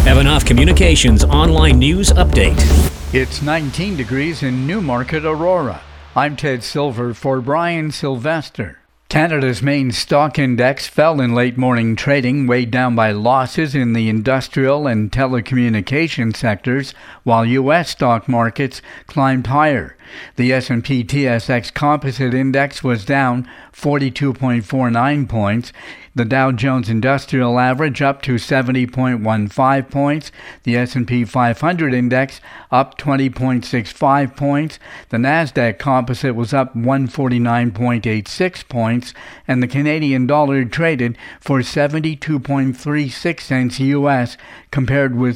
Evanoff Communications online news update. It's 19 degrees in Newmarket, Aurora. I'm Ted Silver for Brian Sylvester. Canada's main stock index fell in late morning trading, weighed down by losses in the industrial and telecommunication sectors, while U.S. stock markets climbed higher. The S&P TSX Composite Index was down 42.49 points. The Dow Jones Industrial Average up to 70.15 points. The S&P 500 Index up 20.65 points. The Nasdaq Composite was up 149.86 points. And the Canadian dollar traded for 72.36 cents U.S. compared with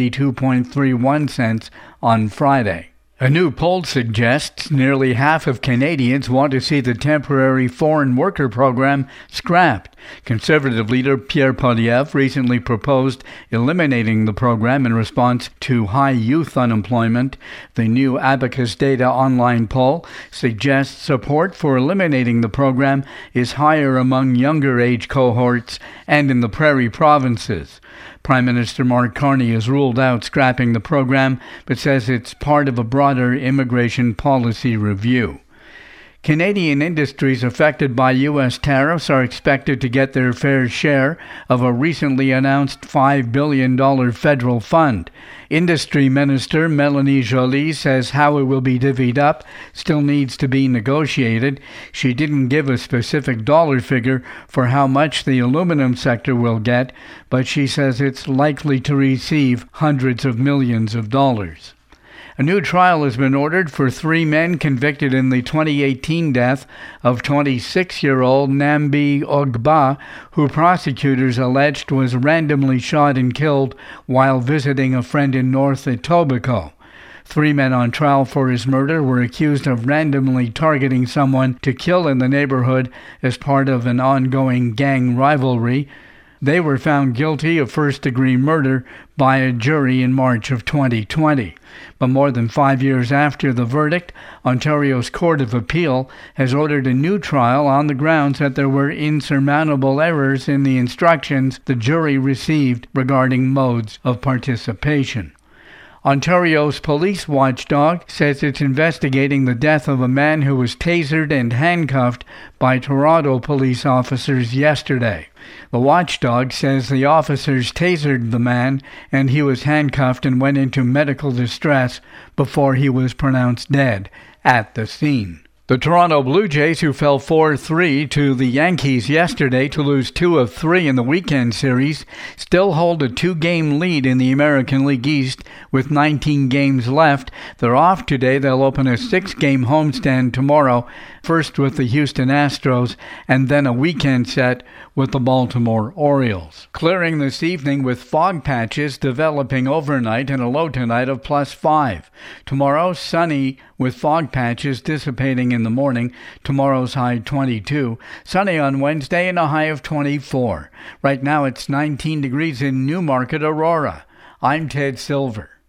72.31 cents on Friday. A new poll suggests nearly half of Canadians want to see the temporary foreign worker program scrapped. Conservative leader Pierre Poilievre recently proposed eliminating the program in response to high youth unemployment. The new Abacus Data online poll suggests support for eliminating the program is higher among younger age cohorts and in the prairie provinces. Prime Minister Mark Carney has ruled out scrapping the program, but says it's part of a broader immigration policy review. Canadian industries affected by U.S. tariffs are expected to get their fair share of a recently announced $5 billion federal fund. Industry Minister Mélanie Joly says how it will be divvied up still needs to be negotiated. She didn't give a specific dollar figure for how much the aluminum sector will get, but she says it's likely to receive hundreds of millions of dollars. A new trial has been ordered for 3 men convicted in the 2018 death of 26-year-old Nambi Ogba, who prosecutors alleged was randomly shot and killed while visiting a friend in North Etobicoke. 3 men on trial for his murder were accused of randomly targeting someone to kill in the neighborhood as part of an ongoing gang rivalry. They were found guilty of first-degree murder by a jury in March of 2020. But more than 5 years after the verdict, Ontario's Court of Appeal has ordered a new trial on the grounds that there were insurmountable errors in the instructions the jury received regarding modes of participation. Ontario's police watchdog says it's investigating the death of a man who was tasered and handcuffed by Toronto police officers yesterday. The watchdog says the officers tasered the man and he was handcuffed and went into medical distress before he was pronounced dead at the scene. The Toronto Blue Jays, who fell 4-3 to the Yankees yesterday to lose 2 of 3 in the weekend series, still hold a 2-game lead in the American League East with 19 games left. They're off today. They'll open a 6-game homestand tomorrow, first with the Houston Astros and then a weekend set with the Baltimore Orioles. Clearing this evening with fog patches developing overnight and a low tonight of +5. Tomorrow, sunny with fog patches dissipating in the morning. Tomorrow's high 22. Sunny on Wednesday and a high of 24. Right now it's 19 degrees in Newmarket, Aurora. I'm Ted Silver.